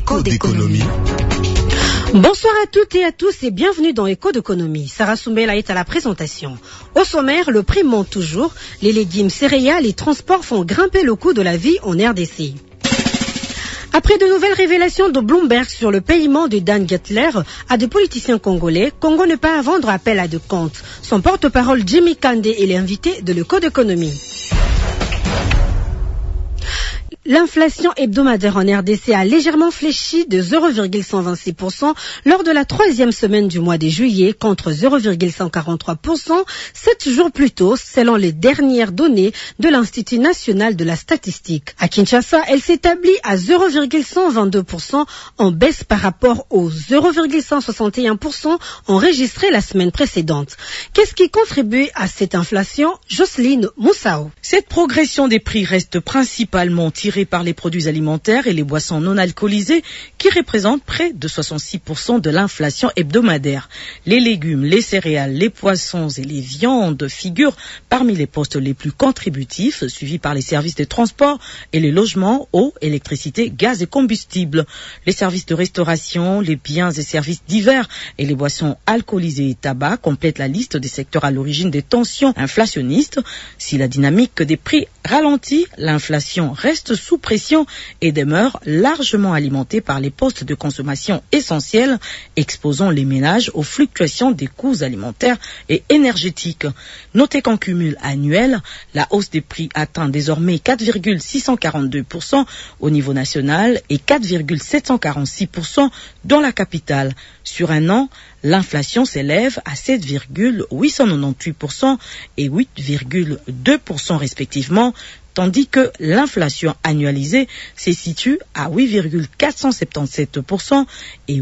Écho d'économie. Bonsoir à toutes et à tous et bienvenue dans Écho d'économie. Sarah Soumbela est à la présentation. Au sommaire, le prix monte toujours. Les légumes, céréales et transports font grimper le coût de la vie en RDC. Après de nouvelles révélations de Bloomberg sur le paiement de Dan Gettler à des politiciens congolais, Congo n'est pas à vendre appel à de comptes. Son porte-parole Jimmy Kandé est l'invité de l'Écho d'économie. L'inflation hebdomadaire en RDC a légèrement fléchi de 0,126% lors de la troisième semaine du mois de juillet contre 0,143% 7 jours plus tôt, selon les dernières données de l'Institut national de la statistique. À Kinshasa, elle s'établit à 0,122% en baisse par rapport aux 0,161% enregistrés la semaine précédente. Qu'est-ce qui contribue à cette inflation? Jocelyne Moussao. Cette progression des prix reste principalement tirée par les produits alimentaires et les boissons non alcoolisées qui représentent près de 66% de l'inflation hebdomadaire. Les légumes, les céréales, les poissons et les viandes figurent parmi les postes les plus contributifs, suivis par les services de transport et les logements, eau, électricité, gaz et combustible. Les services de restauration, les biens et services divers et les boissons alcoolisées et tabac complètent la liste des secteurs à l'origine des tensions inflationnistes. Si la dynamique des prix ralentit, l'inflation reste sous pression et demeure largement alimentée par les postes de consommation essentiels, exposant les ménages aux fluctuations des coûts alimentaires et énergétiques. Notez qu'en cumul annuel, la hausse des prix atteint désormais 4,642% au niveau national et 4,746% dans la capitale. Sur un an, l'inflation s'élève à 7,898% et 8,2% respectivement, tandis que l'inflation annualisée se situe à 8,477% et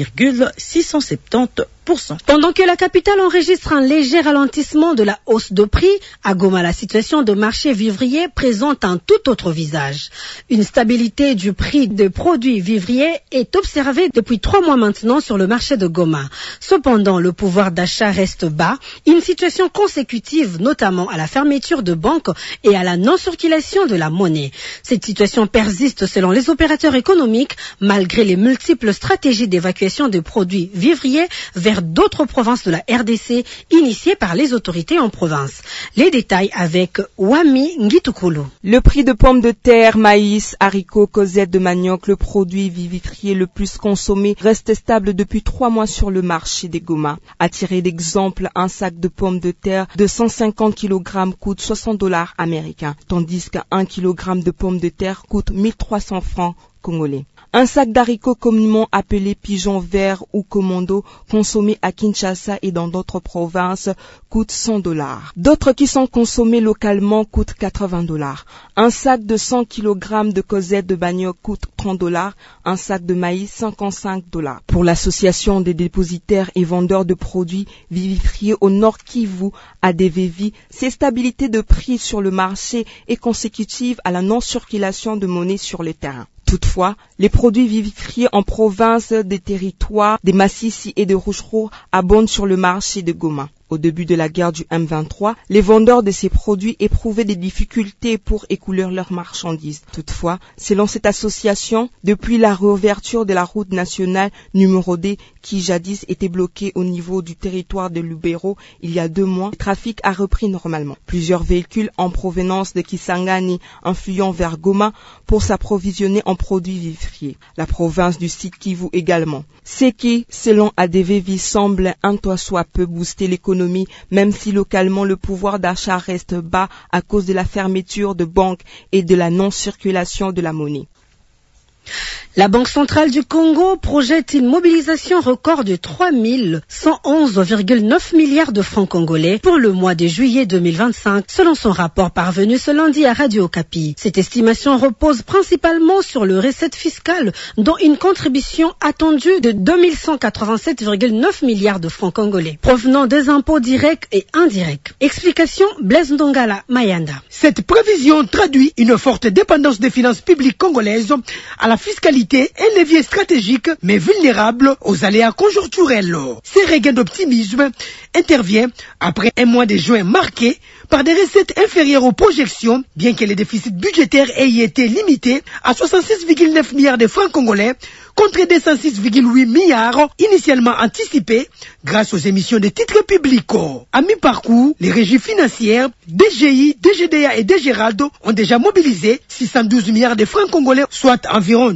8,670%. Pendant que la capitale enregistre un léger ralentissement de la hausse de prix, à Goma, la situation de marché vivrier présente un tout autre visage. Une stabilité du prix des produits vivriers est observée depuis 3 mois maintenant sur le marché de Goma. Cependant, le pouvoir d'achat reste bas, une situation consécutive notamment à la fermeture de banques et à la non-circulation de la monnaie. Cette situation persiste selon les opérateurs économiques, malgré les multiples stratégies d'évacuation de produits vivriers vers d'autres provinces de la RDC initiées par les autorités en province. Les détails avec Wami Ngitukulu. Le prix de pommes de terre, maïs, haricots, cosettes de manioc, le produit vivrier le plus consommé, reste stable depuis 3 mois sur le marché des Goma. À tirer d'exemple, un sac de pommes de terre de 150 kg coûte $60 américains, tandis qu'un kilogramme de pommes de terre coûte 1300 francs congolais. Un sac d'haricots communément appelé pigeon vert ou commando, consommé à Kinshasa et dans d'autres provinces, coûte $100. D'autres qui sont consommés localement coûtent $80. Un sac de 100 kg de cosettes de manioc coûte $30. Un sac de maïs, $55. Pour l'association des dépositaires et vendeurs de produits vivriers au Nord Kivu, ADVV, cette stabilité de prix sur le marché est consécutive à la non-circulation de monnaie sur le terrain. Toutefois, les produits vivriers en province, des territoires, des Massissi et de Roucherou abondent sur le marché de Goma. Au début de la guerre du M23, les vendeurs de ces produits éprouvaient des difficultés pour écouler leurs marchandises. Toutefois, selon cette association, depuis la réouverture de la route nationale numéro D, qui jadis était bloquée au niveau du territoire de Lubero il y a 2 mois, le trafic a repris normalement. Plusieurs véhicules en provenance de Kisangani influant vers Goma pour s'approvisionner en produits vivriers. La province du Sud Kivu également. Ce qui, selon ADVV, semble un tant soit peu booster l'économie, même si localement le pouvoir d'achat reste bas à cause de la fermeture de banques et de la non-circulation de la monnaie. La Banque centrale du Congo projette une mobilisation record de 3111,9 milliards de francs congolais pour le mois de juillet 2025, selon son rapport parvenu ce lundi à Radio Okapi. Cette estimation repose principalement sur le recette fiscale, dont une contribution attendue de 2187,9 milliards de francs congolais, provenant des impôts directs et indirects. Explication Blaise Ndongala Mayanda. Cette prévision traduit une forte dépendance des finances publiques congolaises à la fiscalité, un levier stratégique mais vulnérable aux aléas conjoncturels. Ces regains d'optimisme intervient après un mois de juin marqué par des recettes inférieures aux projections, bien que les déficits budgétaires aient été limités à 66,9 milliards de francs congolais contre 206,8 milliards initialement anticipés grâce aux émissions de titres publics. À mi-parcours, les régies financières, DGI, DGDA et DGRAD ont déjà mobilisé 612 milliards de francs congolais, soit environ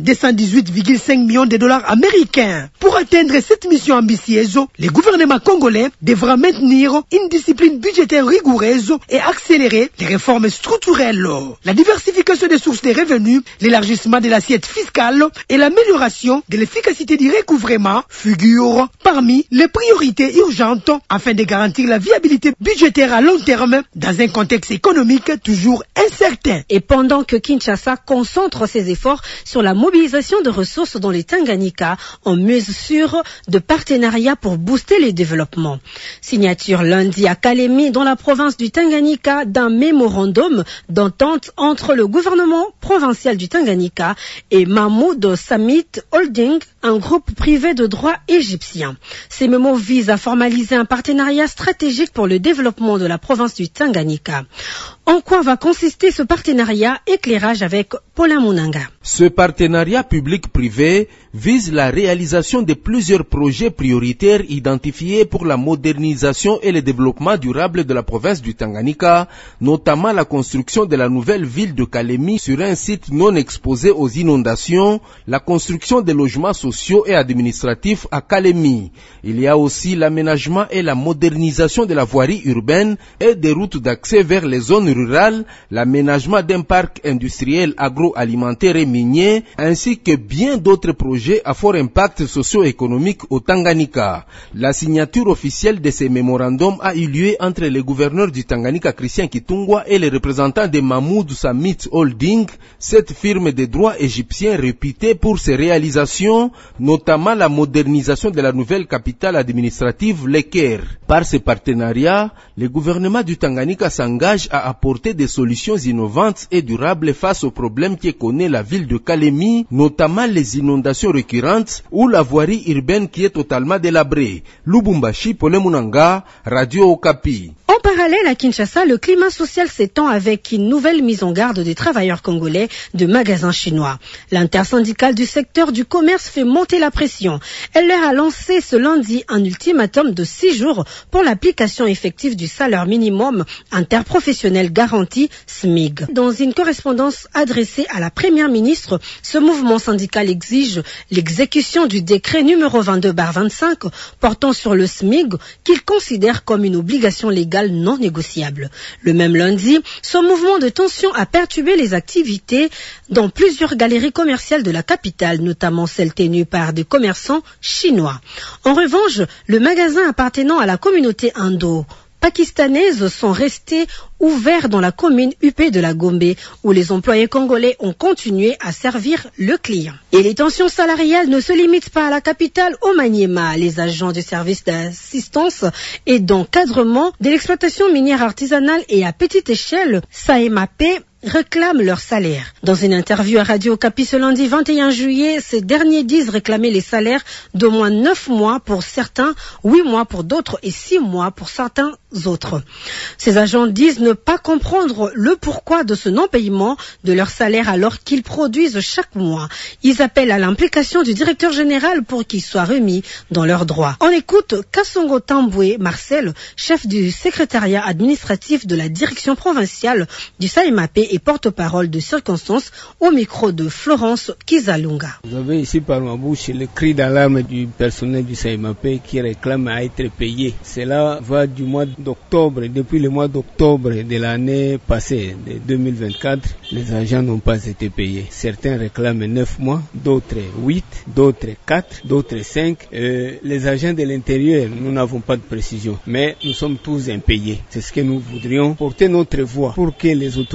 218,5 millions de dollars américains. Pour atteindre cette mission ambitieuse, le gouvernement congolais devra maintenir une discipline budgétaire rigoureuse et accélérer les réformes structurelles. La diversification des sources de revenus, l'élargissement de l'assiette fiscale et l'amélioration de l'efficacité du recouvrement figurent parmi les priorités urgentes afin de garantir la viabilité budgétaire à long terme dans un contexte économique toujours incertain. Et pendant que Kinshasa concentre ses efforts sur la mobilisation de ressources dans les Tanganyika en mesure de partenariat pour booster les développements. Signature lundi à Kalemi dans la province du Tanganyika d'un mémorandum d'entente entre le gouvernement provincial du Tanganyika et Mahmoud Samit Holding, un groupe privé de droit égyptien. Ces mémos visent à formaliser un partenariat stratégique pour le développement de la province du Tanganyika. En quoi va consister ce partenariat? Éclairage avec Paulin Mounanga. Ce partenariat public-privé vise la réalisation de plusieurs projets prioritaires identifiés pour la modernisation et le développement durable de la province du Tanganyika, notamment la construction de la nouvelle ville de Kalemi sur un site non exposé aux inondations, la construction des logements sociaux et administratifs à Kalemi. Il y a aussi l'aménagement et la modernisation de la voirie urbaine et des routes d'accès vers les zones rurales, l'aménagement d'un parc industriel agroalimentaire et minier, ainsi que bien d'autres projets à fort impact socio-économique au Tanganyika. La signature officielle de ces mémorandums a eu lieu entre le gouverneur du Tanganyika, Christian Kitungwa, et les représentants de Mahmoud Samit Holding, cette firme de droit égyptien réputée pour ses réalisations, notamment la modernisation de la nouvelle capitale administrative, le Caire. Par ce partenariat, le gouvernement du Tanganyika s'engage à apporter des solutions innovantes et durables face aux problèmes que connaît la ville de Kalemi, notamment les inondations récurrentes ou la voirie urbaine qui est totalement délabrée. Lubumbashi, Paulin Mounanga, Radio Okapi. En parallèle, à Kinshasa, le climat social s'étend avec une nouvelle mise en garde des travailleurs congolais de magasins chinois. L'intersyndicale du secteur du commerce fait monter la pression. Elle leur a lancé ce lundi un ultimatum de 6 jours pour l'application effective du salaire minimum interprofessionnel garanti SMIG. Dans une correspondance adressée à la première ministre, ce mouvement syndical exige l'exécution du décret numéro 22/25 portant sur le SMIG qu'il considère comme une obligation légale non négociable. Le même lundi, ce mouvement de tension a perturbé les activités dans plusieurs galeries commerciales de la capitale, notamment celles tenues par des commerçants chinois. En revanche, le magasin appartenant à la communauté indo-pakistanaises sont restés ouverts dans la commune UP de la Gombe, où les employés congolais ont continué à servir le client. Et les tensions salariales ne se limitent pas à la capitale, au Maniema. Les agents du service d'assistance et d'encadrement de l'exploitation minière artisanale et à petite échelle, SAEMAP, réclament leur salaire. Dans une interview à Radio Okapi ce lundi 21 juillet, ces derniers disent réclamer les salaires d'au moins 9 mois pour certains, 8 mois pour d'autres et 6 mois pour certains autres. Ces agents disent ne pas comprendre le pourquoi de ce non-paiement de leur salaire alors qu'ils produisent chaque mois. Ils appellent à l'implication du directeur général pour qu'il soit remis dans leurs droits. On écoute Kassongo Tamboué Marcel, chef du secrétariat administratif de la direction provinciale du SAEMAP et porte-parole de circonstance au micro de Florence Kizalunga. Vous avez ici par ma bouche le cri d'alarme du personnel du SAEMAP qui réclame à être payé. Cela va du mois d'octobre, depuis le mois d'octobre de l'année passée, de 2024, les agents n'ont pas été payés. Certains réclament 9 mois, d'autres 8, d'autres 4, d'autres 5. Les agents de l'intérieur, nous n'avons pas de précision, mais nous sommes tous impayés. C'est ce que nous voudrions, porter notre voix pour que les autorités nous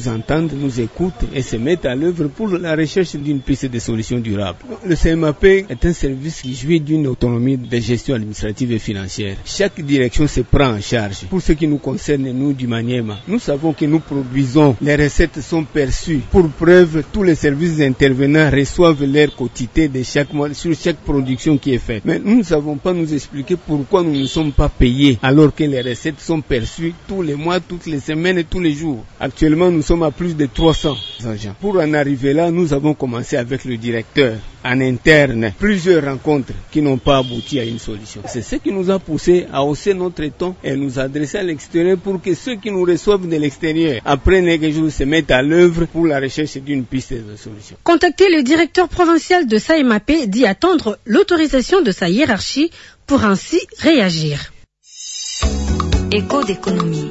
nous entendent, nous écoutent et se mettent à l'œuvre pour la recherche d'une piste de solutions durables. Le CMAP est un service qui jouit d'une autonomie de gestion administrative et financière. Chaque direction se prend en charge. Pour ce qui nous concerne, nous du Maniema, nous savons que nous produisons, les recettes sont perçues. Pour preuve, tous les services intervenants reçoivent leur quotité de chaque mois sur chaque production qui est faite. Mais nous ne savons pas nous expliquer pourquoi nous ne sommes pas payés alors que les recettes sont perçues tous les mois, toutes les semaines et tous les jours. Actuellement, nous sommes à plus de 300 agents. Pour en arriver là, nous avons commencé avec le directeur en interne, plusieurs rencontres qui n'ont pas abouti à une solution. C'est ce qui nous a poussé à hausser notre ton et nous adresser à l'extérieur pour que ceux qui nous reçoivent de l'extérieur, après quelques jours, se mettent à l'œuvre pour la recherche d'une piste de solution. Contacté, le directeur provincial de SAEMAP dit attendre l'autorisation de sa hiérarchie pour ainsi réagir. Écho d'économie.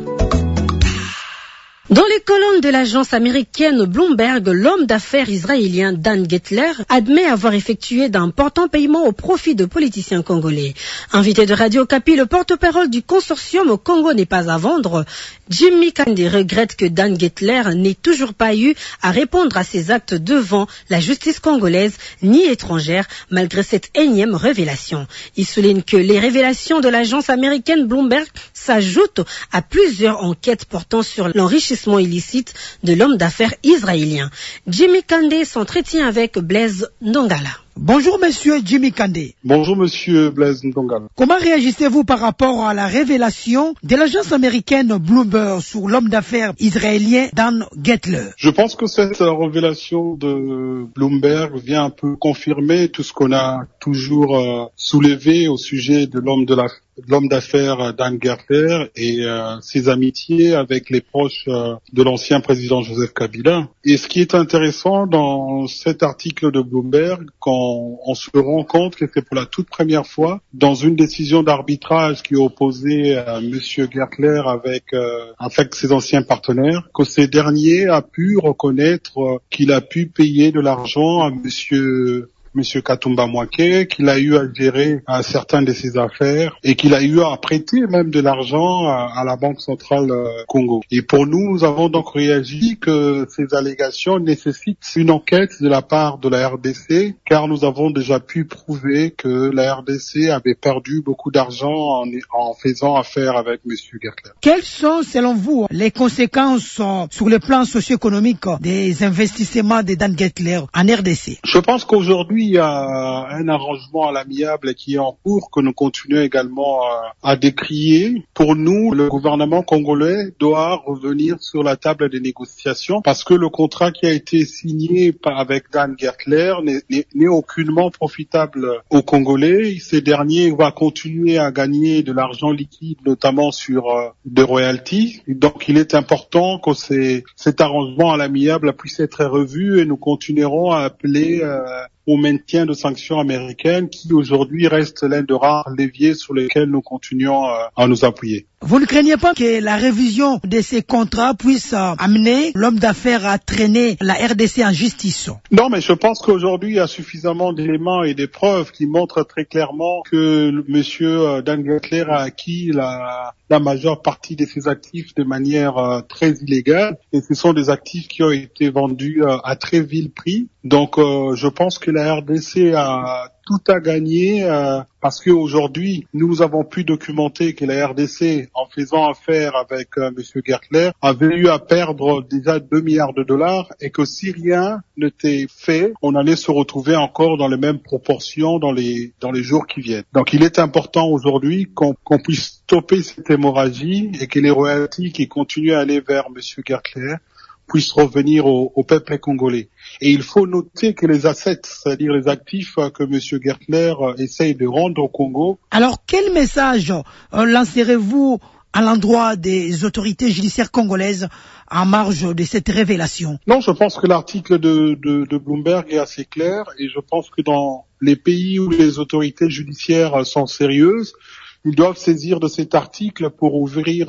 Dans les colonnes de l'agence américaine Bloomberg, l'homme d'affaires israélien Dan Gettler admet avoir effectué d'importants paiements au profit de politiciens congolais. Invité de Radio Okapi, le porte-parole du consortium au Congo n'est pas à vendre. Jimmy Kandé regrette que Dan Gettler n'ait toujours pas eu à répondre à ses actes devant la justice congolaise ni étrangère, malgré cette énième révélation. Il souligne que les révélations de l'agence américaine Bloomberg s'ajoutent à plusieurs enquêtes portant sur l'enrichissement illicite de l'homme d'affaires israélien. Jimmy Kandé s'entretient avec Blaise Ndongala. Bonjour monsieur Jimmy Kandé. Bonjour monsieur Blaise Ndongala. Comment réagissez-vous par rapport à la révélation de l'agence américaine Bloomberg sur l'homme d'affaires israélien Dan Gettler? Je pense que cette révélation de Bloomberg vient un peu confirmer tout ce qu'on a toujours soulevé au sujet de l'homme d'affaires Dan Gettler et ses amitiés avec les proches de l'ancien président Joseph Kabila. Et ce qui est intéressant dans cet article de Bloomberg, on se rend compte que c'est pour la toute première fois dans une décision d'arbitrage qui opposait monsieur Gettler avec ses anciens partenaires, que ces derniers a pu reconnaître qu'il a pu payer de l'argent à Monsieur Katumba Mwake, qu'il a eu à gérer certaines de ses affaires et qu'il a eu à prêter même de l'argent à la Banque centrale Congo. Et pour nous avons donc réagi que ces allégations nécessitent une enquête de la part de la RDC, car nous avons déjà pu prouver que la RDC avait perdu beaucoup d'argent en faisant affaire avec Monsieur Gettler. Quelles sont, selon vous, les conséquences sur le plan socio-économique des investissements de Dan Gettler en RDC? Je pense qu'aujourd'hui, il y a un arrangement à l'amiable qui est en cours, que nous continuons également à décrier. Pour nous, le gouvernement congolais doit revenir sur la table des négociations parce que le contrat qui a été signé avec Dan Gettler n'est aucunement profitable aux Congolais. Ces derniers vont continuer à gagner de l'argent liquide, notamment sur des royalties. Donc il est important que cet arrangement à l'amiable puisse être revu et nous continuerons à appeler au maintien de sanctions américaines qui aujourd'hui reste l'un des rares leviers sur lesquels nous continuons à nous appuyer. Vous ne craignez pas que la révision de ces contrats puisse amener l'homme d'affaires à traîner la RDC en justice? Non, mais je pense qu'aujourd'hui, il y a suffisamment d'éléments et des preuves qui montrent très clairement que monsieur Dan Gettler a acquis la majeure partie de ses actifs de manière très illégale. Et ce sont des actifs qui ont été vendus à très vil prix. Donc, je pense que la RDC a tout à gagner parce qu'aujourd'hui, nous avons pu documenter que la RDC, en faisant affaire avec monsieur Gettler, avait eu à perdre déjà 2 milliards de dollars et que si rien n'était fait, on allait se retrouver encore dans les mêmes proportions dans les jours qui viennent. Donc, il est important aujourd'hui qu'on puisse stopper cette hémorragie et que les royalties qui continuent à aller vers monsieur Gettler puissent revenir au peuple congolais. Et il faut noter que les assets, c'est-à-dire les actifs que M. Gettler essaye de rendre au Congo. Alors, quel message lancerez-vous à l'endroit des autorités judiciaires congolaises en marge de cette révélation? Non, je pense que l'article de Bloomberg est assez clair et je pense que dans les pays où les autorités judiciaires sont sérieuses, ils doivent saisir de cet article pour ouvrir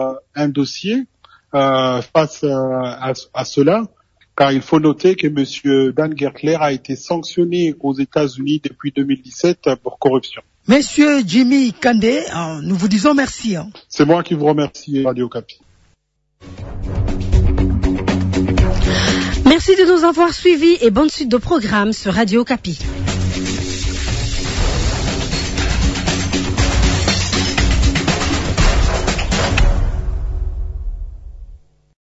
un dossier face à cela, car il faut noter que M. Dan Gettler a été sanctionné aux États-Unis depuis 2017 pour corruption. Monsieur Jimmy Kandé, nous vous disons merci. C'est moi qui vous remercie, Radio Okapi. Merci de nous avoir suivis et bonne suite de programmes sur Radio Okapi.